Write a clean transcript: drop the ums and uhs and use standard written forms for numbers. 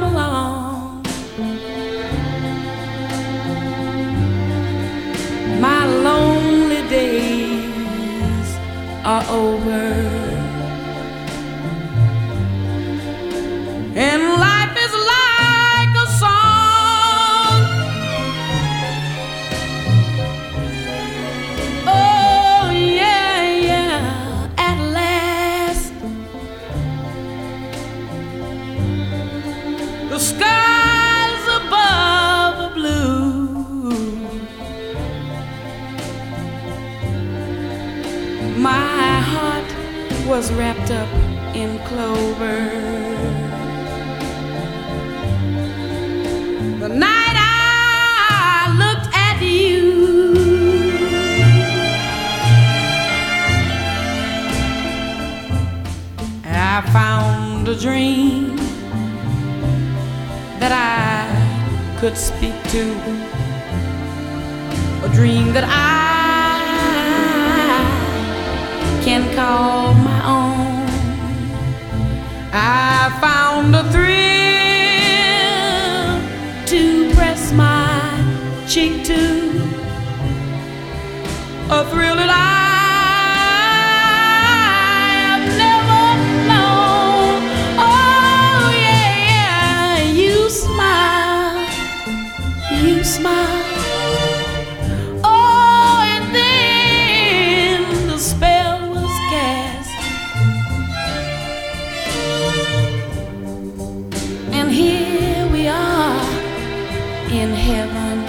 come along. My lonely days are over, and life is like a song. Oh yeah, yeah, at last the skies above are blue. My heart was wrapped up in clover the night I looked at you. I found a dream that I could speak to, a dream that I can call my own. I found a thrill to press my cheek to, a thrill that I've never known. Oh yeah, you smile, you smile. Oh, and then the spell was cast, and here we are in heaven.